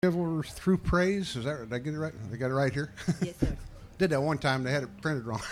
Caregiver through praise. Is that? Did I get it right? I got it right here. Yes, sir. Did that one time. They had it printed wrong.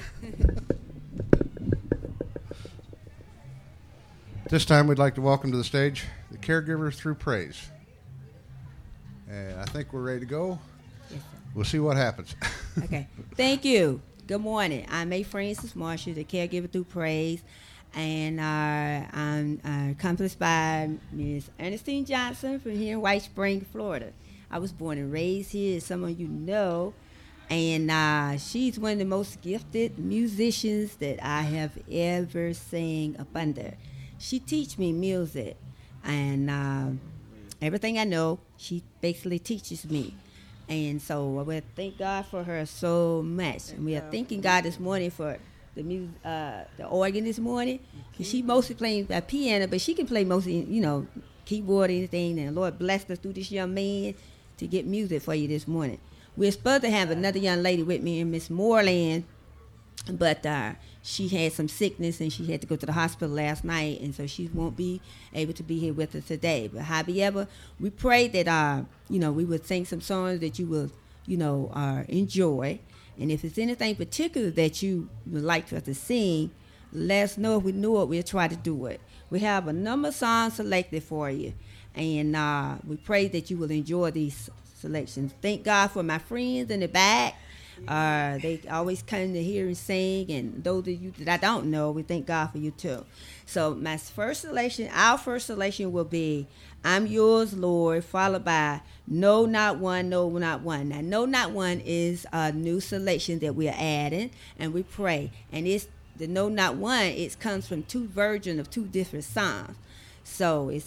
This time, we'd like to welcome to the stage the Caregiver through praise. And I think we're ready to go. Yes, sir. We'll see what happens. Okay. Thank you. Good morning. I'm A. Francis Marshall, the Caregiver through praise, and I'm accompanied by Ms. Ernestine Johnson from here in White Springs, Florida. I was born and raised here, as some of you know, and she's one of the most gifted musicians that I have ever sang up under. She teach me music, and everything I know, she basically teaches me. And so I would thank God for her so much. And we are thanking God this morning for the music, the organ this morning. And she mostly playing piano, but she can play mostly, keyboard or anything. And the Lord blessed us through this young man to get music for you this morning. We're supposed to have another young lady with me, Miss Moreland, but she had some sickness and she had to go to the hospital last night, and so she won't be able to be here with us today. But however, we pray that we would sing some songs that you will enjoy. And if it's anything particular that you would like for us to sing, let us know. If we know it, we'll try to do it. We have a number of songs selected for you, and we pray that you will enjoy these selections. Thank God for my friends in the back. They always come to hear and sing, and those of you that I don't know, we thank God for you too. So our first selection will be I'm Yours, Lord, followed by No Not One, No Not One. Now, No Not One is a new selection that we're adding, and we pray. And it's the No Not One, it comes from two versions of two different songs. So it's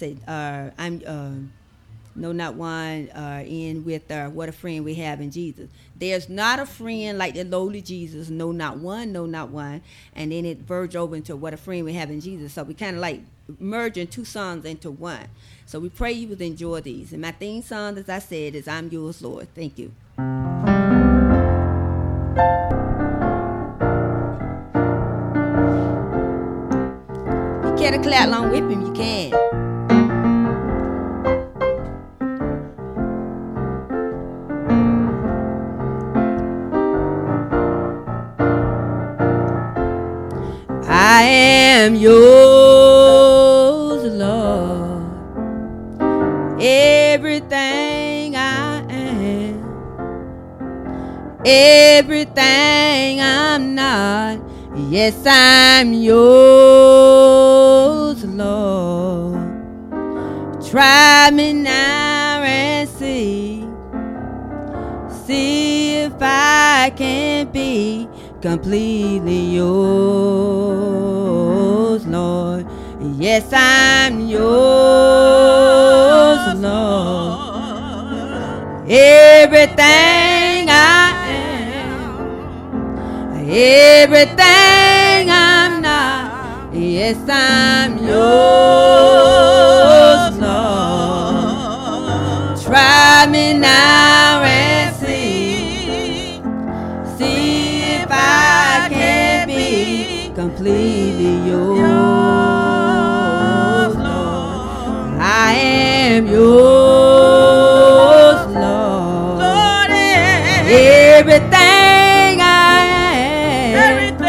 No Not One, in with What a Friend We Have in Jesus. There's not a friend like the lowly Jesus, no not one, no not one. And then it verges over into What a Friend We Have in Jesus. So we kind of like merging two songs into one. So we pray you would enjoy these. And my theme song, as I said, is I'm Yours, Lord. Thank you. If you care to clap along with him, you can. I am yours, Lord. Everything I am, everything I'm not. Yes, I'm yours, Lord. Try me now and see if I can be completely yours, Lord. Yes, I'm yours, Lord. Everything I am, everything I'm not. Yes, I'm yours, Lord. Try me now and see if I can be completely yours, Lord. I am yours, Lord. Lord, everything I am,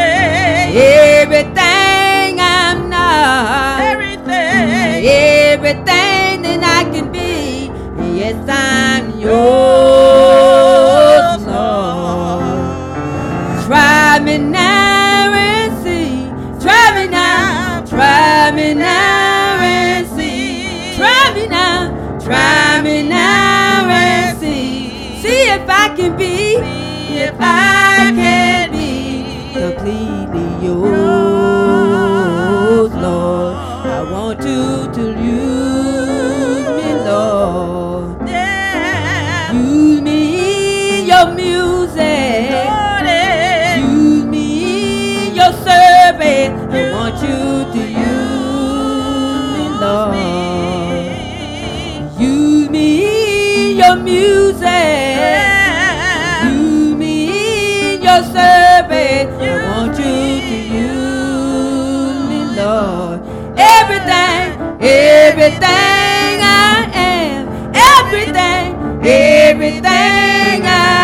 everything I'm not, everything that I can be. Yes, I'm yours, Lord. Try me now and see. Try me now. Try me now and see. Try me now. Try me now and see. See if I can be. If I can be completely yours, Lord. I want you to use me, Lord. Use me in your music. Use me in your service. I want you to use me, Lord. Use me in your music. Use me in your service. I want you to use me, Lord. Everything I am, everything everything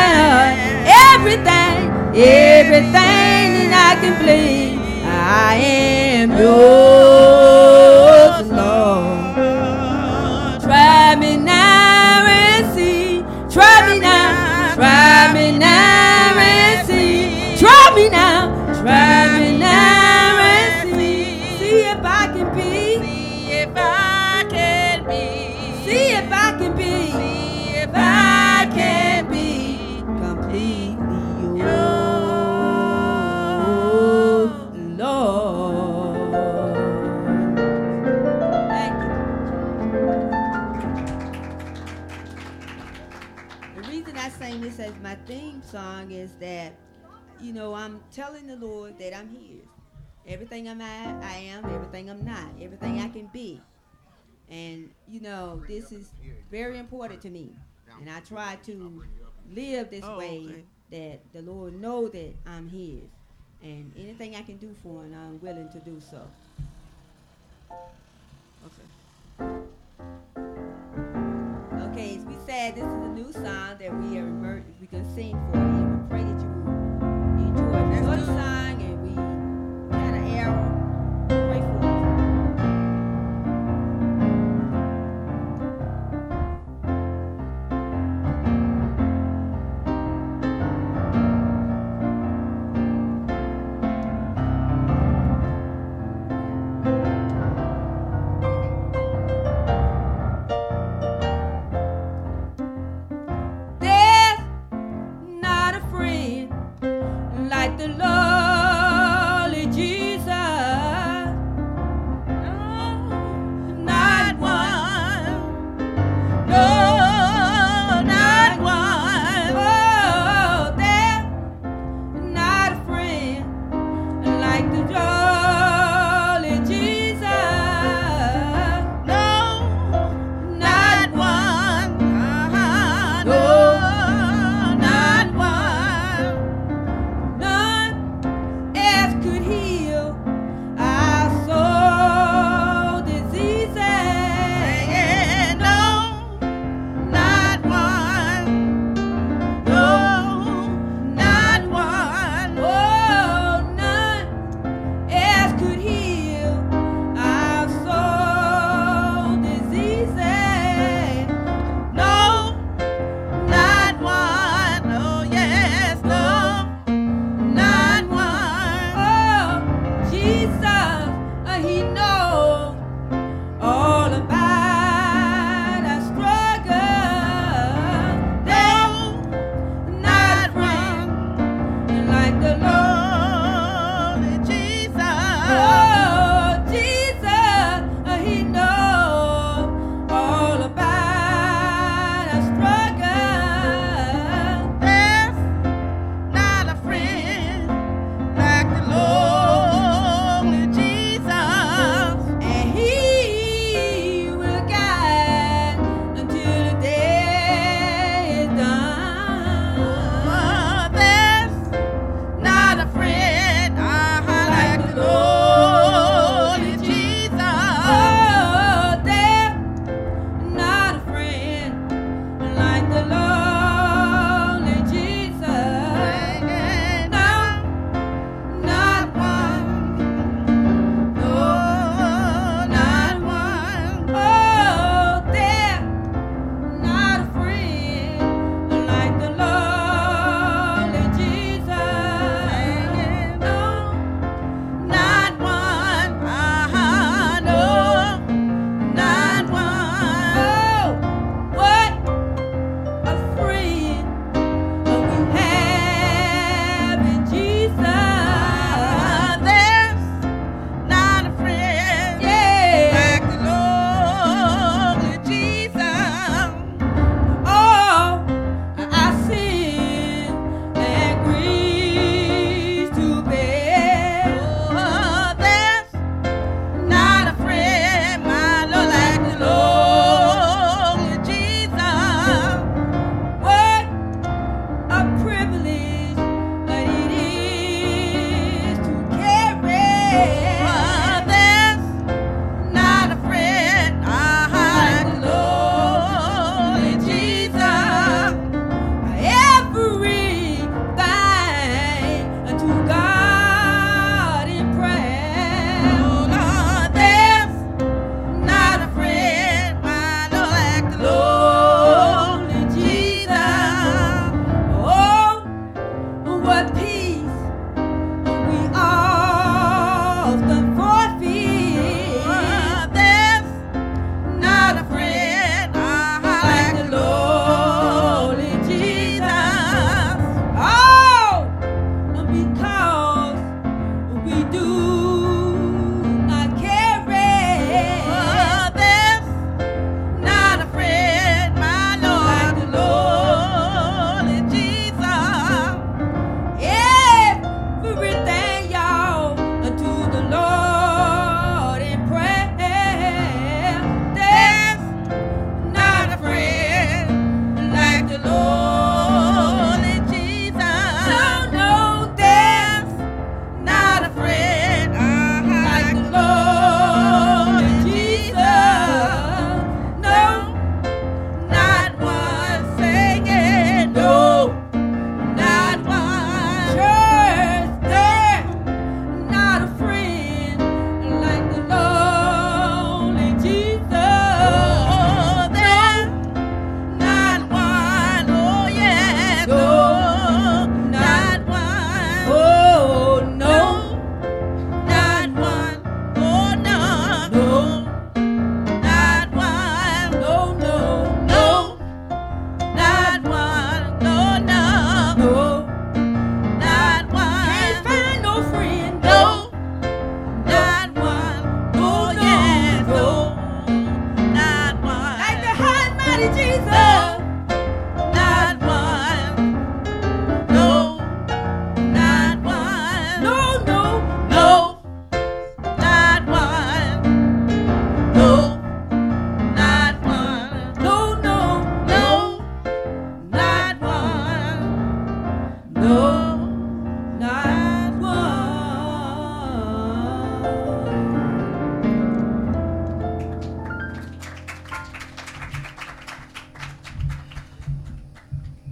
that I can plead. I am yours, Lord. Try me now and see. Try me now. Try me now and see. Try me now. Try me now and see. See if I can be. See if I can be. See if I can be. See if I can be completely yours, Lord. Thank you. The reason I sing this as my theme song is that, you know, I'm telling the Lord that I'm His. Everything I am, everything I'm not, everything I can be. And, you know, this is very important to me. And I try to live this way that the Lord know that I'm His. And anything I can do for Him, I'm willing to do so. Okay, as we said, this is a new song that we can sing for you. We pray that you will enjoy the song, and we kind of pray for you.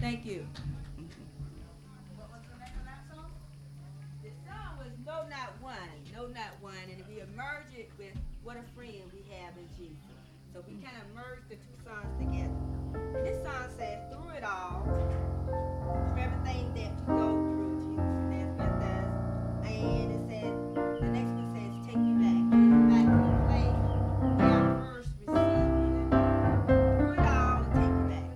Thank you. What was the name of that song? The song was No Not One. No Not One. And we merged it with What a Friend We Have in Jesus. So we kind of merged the two songs together. And this song says, through it all, through everything that we go through, Jesus is with us. And it says, the next one says, take me back. Back to the place where I first received you. Through it all and take me back.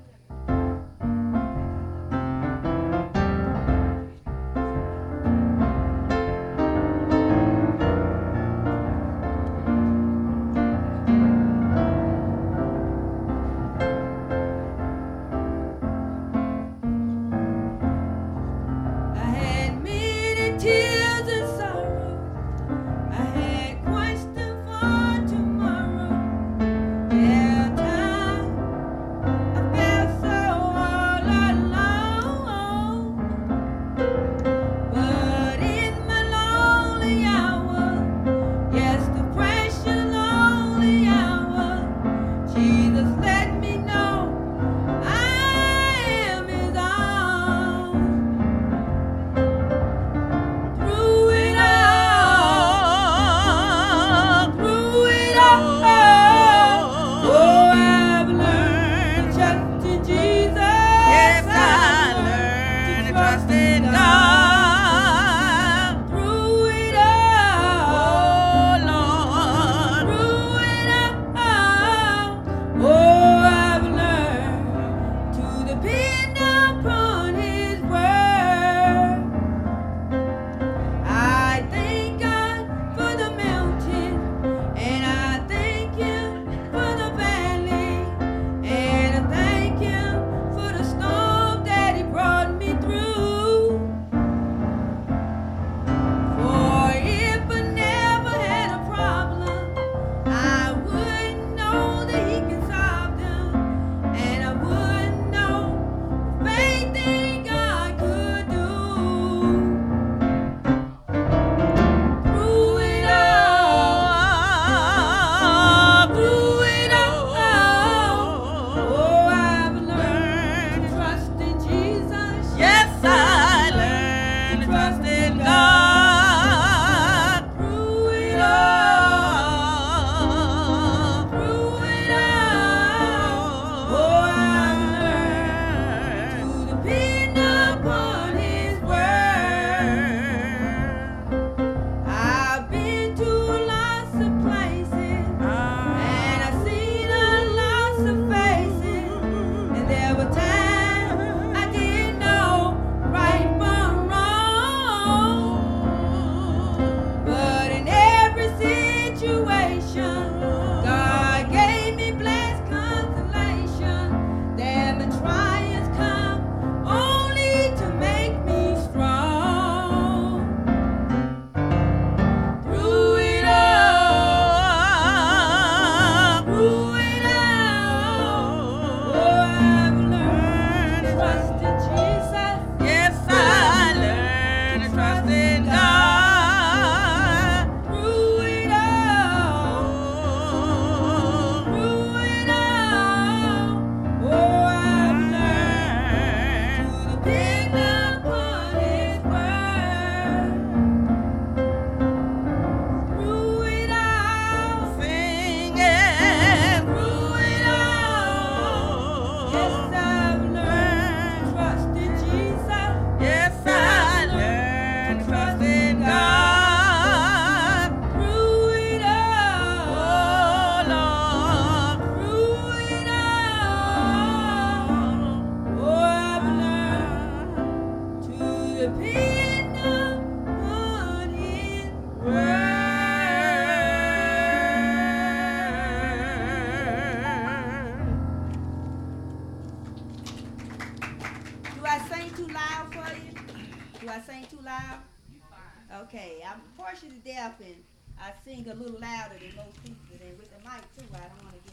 Okay, I'm partially deaf and I sing a little louder than most people, and with the mic too, I don't want to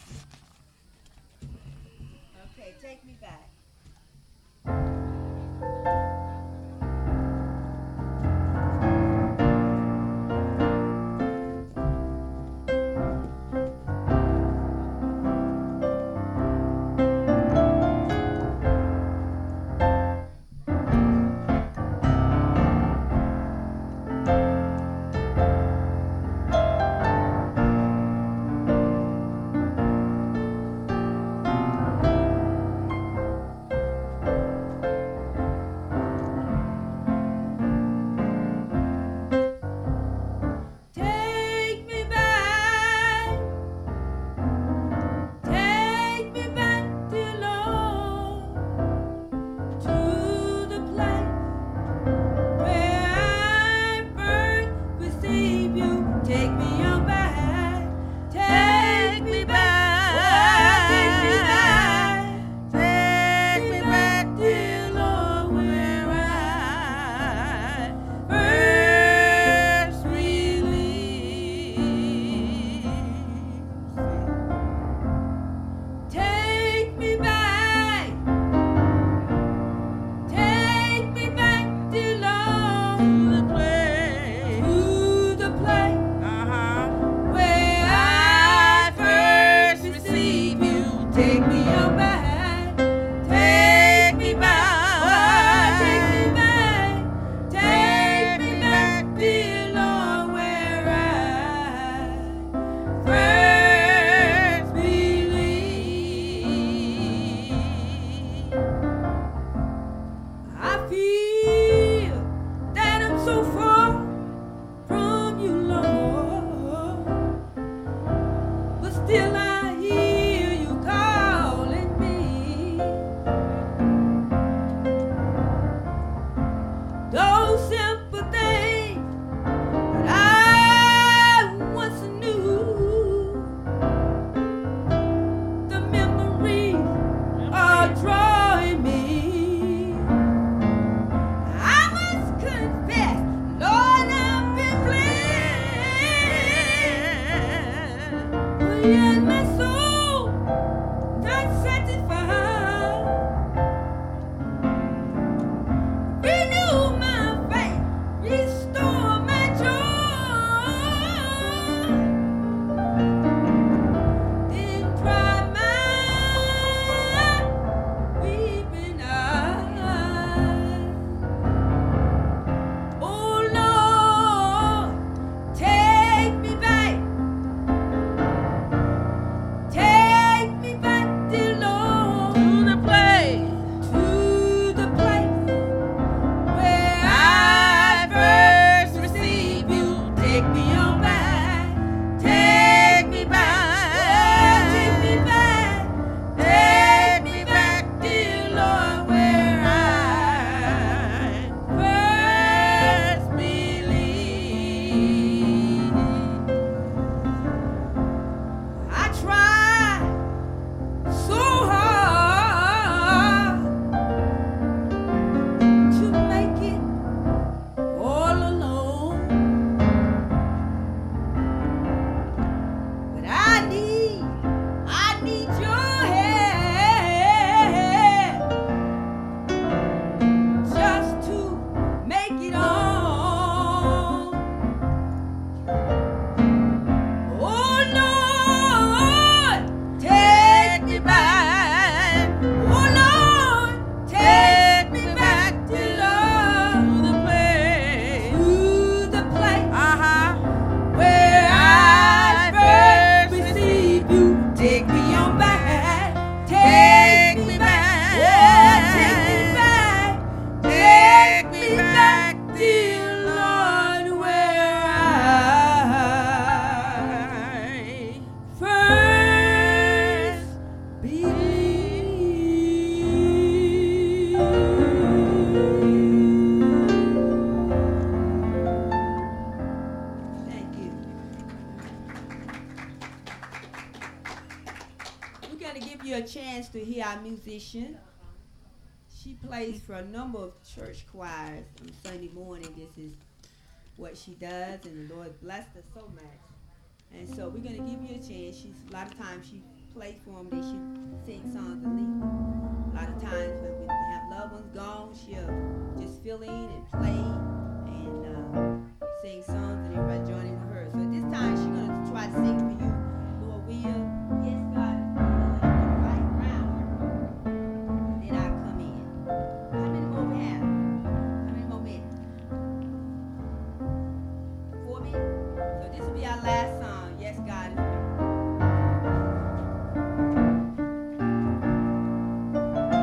get. Okay, take me back. feel that I'm so far from you, Lord, but still I hear you calling me. Those simple things that I once knew, the memories are drawing me. I must confess, Lord, I've been blessed, but yet my soul not satisfied. Renew my faith, restore my joy, then dry my weeping eyes. Oh Lord, take me back, dear Lord, to the place where I first received you. Take me on back, take me back, take me back, dear Lord, where I first believed. I tried so hard to make it all alone, but I need your help just to make it on. Oh Lord, take me back. Oh Lord, take me back, dear Lord, to the place where I first received you. Take me on back, take me back, take me back, dear Lord, where I first believed. Thank you. We're going to give you a chance to hear our musician. She plays for a number of church choirs on Sunday morning. This is what she does, and the Lord blessed her so much. And so we're going to give you a chance. A lot of times she plays for them, then she sings songs and leave. A lot of times when we have loved ones gone, she'll just fill in and play and sing songs, and everybody join in with her. So at this time, she's going to try to sing for you, Lord will. Yes, God is good. Right round. Then I come in. How many more we have? How many more minutes? 4 minutes? So this will be our last song. Yes, God is good.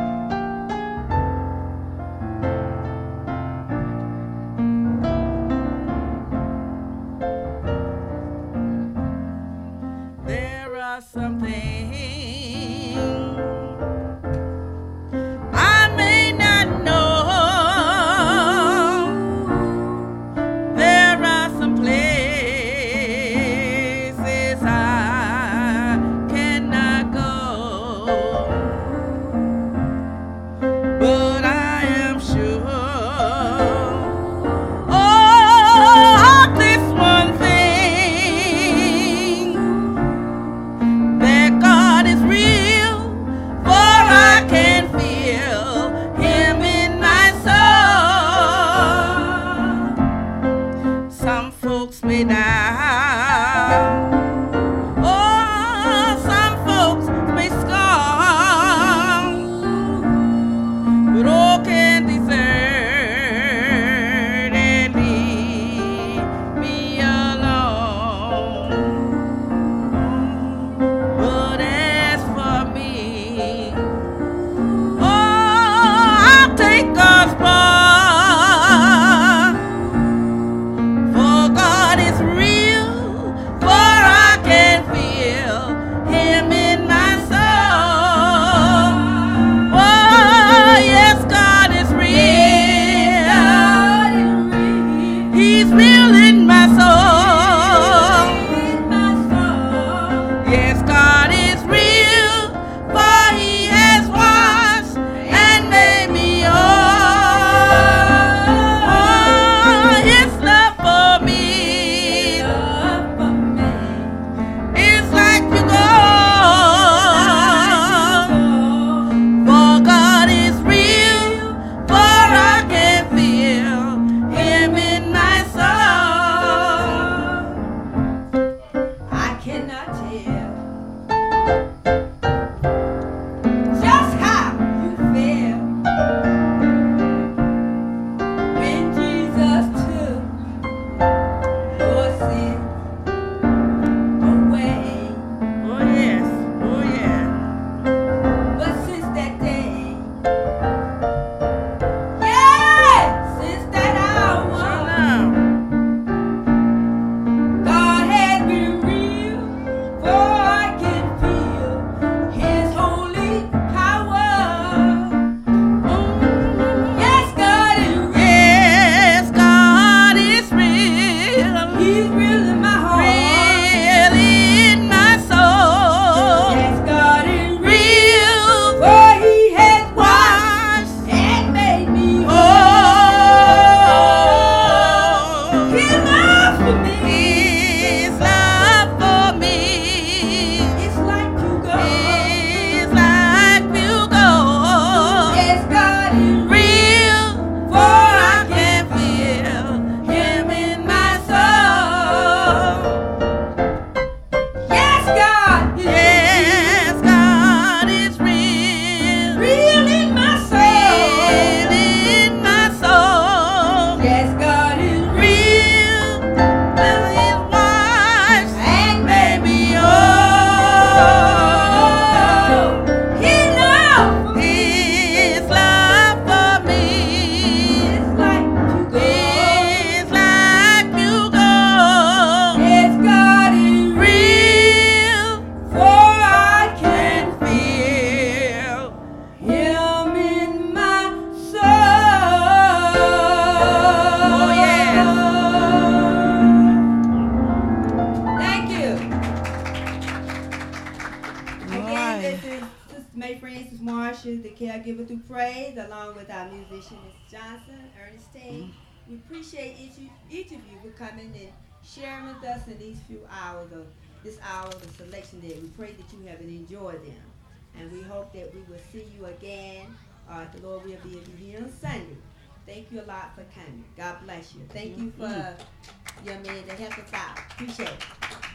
praise, along with our musician, Ms. Johnson, Ernestine. We appreciate each of you for coming and sharing with us in these few hours of this hour of the selection day. We pray that you have enjoyed them. And we hope that we will see you again. The Lord will be with you here on Sunday. Thank you a lot for coming. God bless you. Thank you for your man that helped us out. Appreciate it.